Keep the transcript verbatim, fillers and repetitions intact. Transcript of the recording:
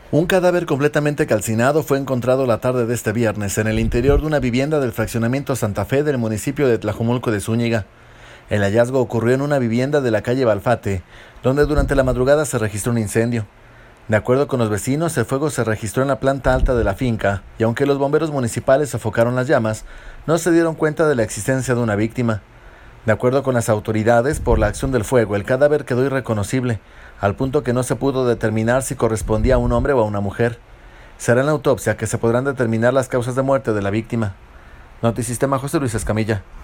Un cadáver completamente calcinado fue encontrado la tarde de este viernes en el interior de una vivienda del fraccionamiento Santa Fe del municipio de Tlajomulco de Zúñiga. El hallazgo ocurrió en una vivienda de la calle Balfate, donde durante la madrugada se registró un incendio. De acuerdo con los vecinos, el fuego se registró en la planta alta de la finca, y aunque los bomberos municipales sofocaron las llamas, no se dieron cuenta de la existencia de una víctima. De acuerdo con las autoridades, por la acción del fuego, el cadáver quedó irreconocible, al punto que no se pudo determinar si correspondía a un hombre o a una mujer. Será en la autopsia que se podrán determinar las causas de muerte de la víctima. Notisistema, José Luis Escamilla.